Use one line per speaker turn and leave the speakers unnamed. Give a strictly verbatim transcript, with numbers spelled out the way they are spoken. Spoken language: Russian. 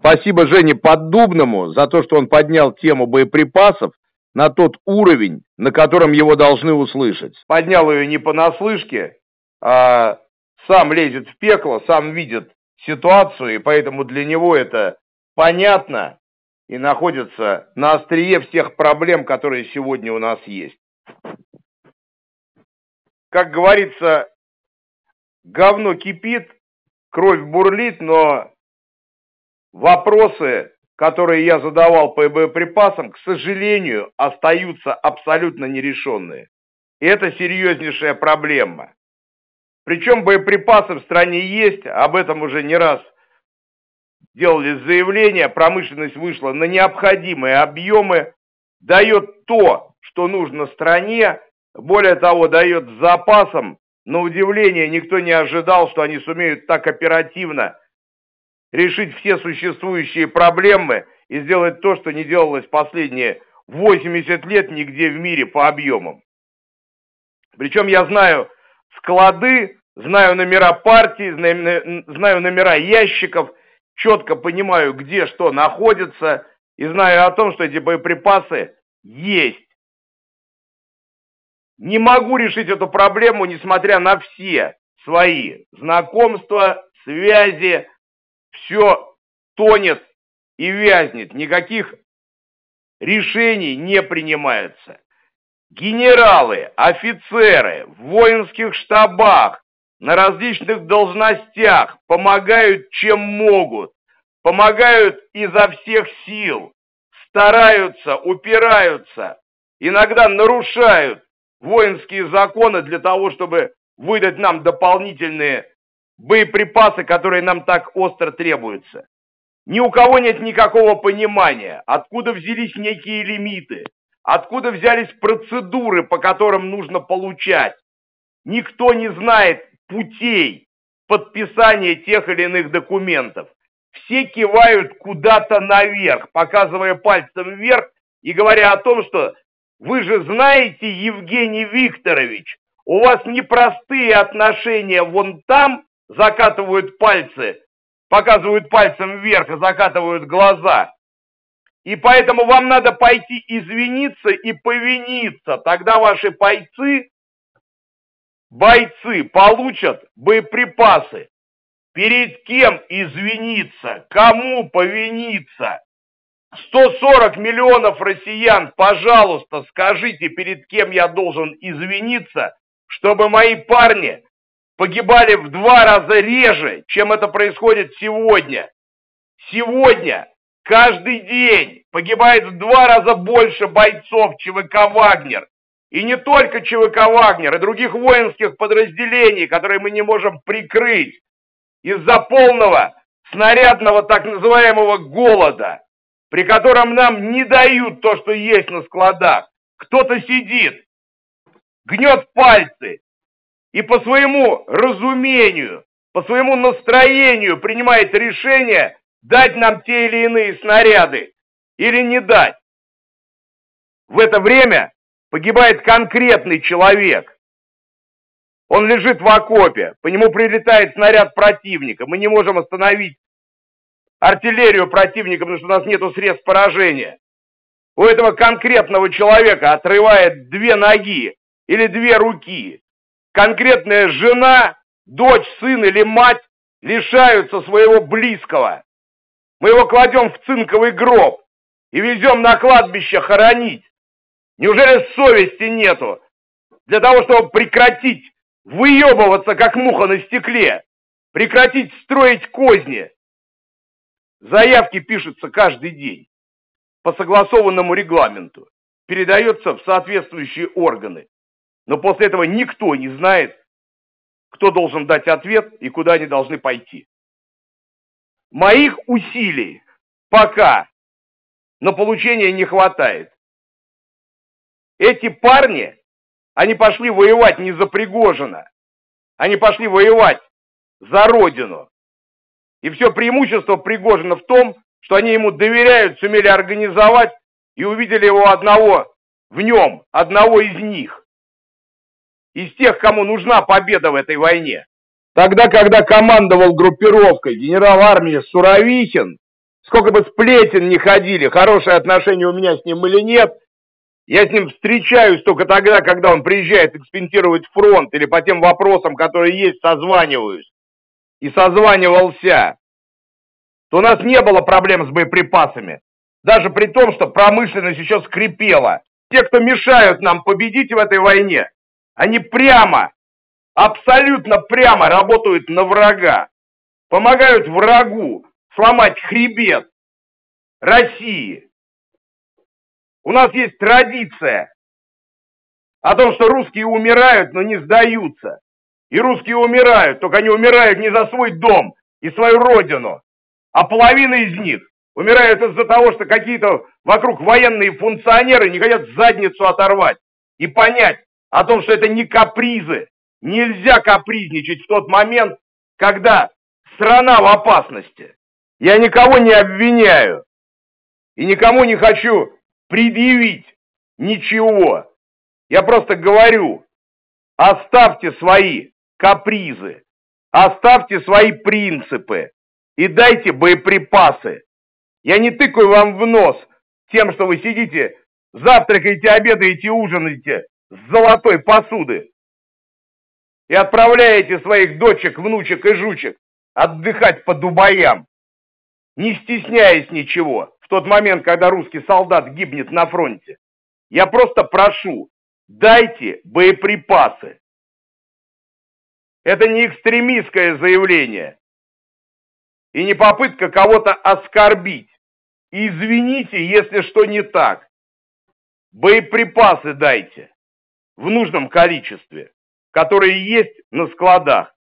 Спасибо Жене Поддубному за то, что он поднял тему боеприпасов на тот уровень, на котором его должны услышать. Поднял ее не понаслышке, а сам лезет в пекло, сам видит ситуацию, и поэтому для него это понятно и находится на острие всех проблем, которые сегодня у нас есть. Как говорится, говно кипит, кровь бурлит, но вопросы, которые я задавал по боеприпасам, к сожалению, остаются абсолютно нерешенные. И это серьезнейшая проблема. Причем боеприпасы в стране есть, об этом уже не раз делали заявления, промышленность вышла на необходимые объемы, дает то, что нужно стране, более того, дает с запасом. На удивление, никто не ожидал, что они сумеют так оперативно решить все существующие проблемы и сделать то, что не делалось последние восемьдесят лет нигде в мире по объемам. Причем я знаю склады, знаю номера партий, знаю номера ящиков, четко понимаю, где что находится, и знаю о том, что эти боеприпасы есть. Не могу решить эту проблему, несмотря на все свои знакомства, связи. Все тонет и вязнет, никаких решений не принимается. Генералы, офицеры в воинских штабах, на различных должностях помогают чем могут, помогают изо всех сил, стараются, упираются, иногда нарушают воинские законы для того, чтобы выдать нам дополнительные боеприпасы, которые нам так остро требуются. Ни у кого нет никакого понимания, откуда взялись некие лимиты, откуда взялись процедуры, по которым нужно получать. Никто не знает путей подписания тех или иных документов. Все кивают куда-то наверх, показывая пальцем вверх и говоря о том, что вы же знаете, Евгений Викторович, у вас непростые отношения вон там, закатывают пальцы, показывают пальцем вверх и закатывают глаза. И поэтому вам надо пойти извиниться и повиниться. Тогда ваши бойцы, бойцы получат боеприпасы. Перед кем извиниться? Кому повиниться? сто сорок миллионов россиян, пожалуйста, скажите, перед кем я должен извиниться, чтобы мои парни погибали в два раза реже, чем это происходит сегодня. Сегодня, каждый день, погибает в два раза больше бойцов ЧВК «Вагнер». И не только ЧВК «Вагнер», и других воинских подразделений, которые мы не можем прикрыть из-за полного снарядного так называемого голода, при котором нам не дают то, что есть на складах. Кто-то сидит, гнет пальцы, и по своему разумению, по своему настроению принимает решение дать нам те или иные снаряды или не дать. В это время погибает конкретный человек. Он лежит в окопе, по нему прилетает снаряд противника. Мы не можем остановить артиллерию противника, потому что у нас нет средств поражения. У этого конкретного человека отрывает две ноги или две руки. Конкретная жена, дочь, сын или мать лишаются своего близкого. Мы его кладем в цинковый гроб и везем на кладбище хоронить. Неужели совести нету для того, чтобы прекратить выебываться, как муха на стекле, прекратить строить козни? Заявки пишутся каждый день по согласованному регламенту, передается в соответствующие органы. Но после этого никто не знает, кто должен дать ответ и куда они должны пойти. Моих усилий пока на получение не хватает. Эти парни, они пошли воевать не за Пригожина, они пошли воевать за Родину. И все преимущество Пригожина в том, что они ему доверяют, сумели организовать и увидели его одного в нем, одного из них. Из тех, кому нужна победа в этой войне. Тогда, когда командовал группировкой генерал армии Суровикин, сколько бы сплетен ни ходили, хорошие отношения у меня с ним или нет, я с ним встречаюсь только тогда, когда он приезжает экспентировать фронт или по тем вопросам, которые есть, созваниваюсь. И созванивался. То у нас не было проблем с боеприпасами. Даже при том, что промышленность еще скрипела. Те, кто мешают нам победить в этой войне, они прямо, абсолютно прямо работают на врага. Помогают врагу сломать хребет России. У нас есть традиция о том, что русские умирают, но не сдаются. И русские умирают, только они умирают не за свой дом и свою родину, а половина из них умирают из-за того, что какие-то вокруг военные функционеры не хотят задницу оторвать и понять о том, что это не капризы. Нельзя капризничать в тот момент, когда страна в опасности. Я никого не обвиняю и никому не хочу предъявить ничего. Я просто говорю, оставьте свои капризы, оставьте свои принципы и дайте боеприпасы. Я не тыкаю вам в нос тем, что вы сидите, завтракаете, обедаете, ужинаете с золотой посуды и отправляете своих дочек, внучек и жучек отдыхать по Дубаям, не стесняясь ничего, в тот момент, когда русский солдат гибнет на фронте. Я просто прошу, дайте боеприпасы. Это не экстремистское заявление и не попытка кого-то оскорбить. Извините, если что не так. Боеприпасы дайте в нужном количестве, которые есть на складах.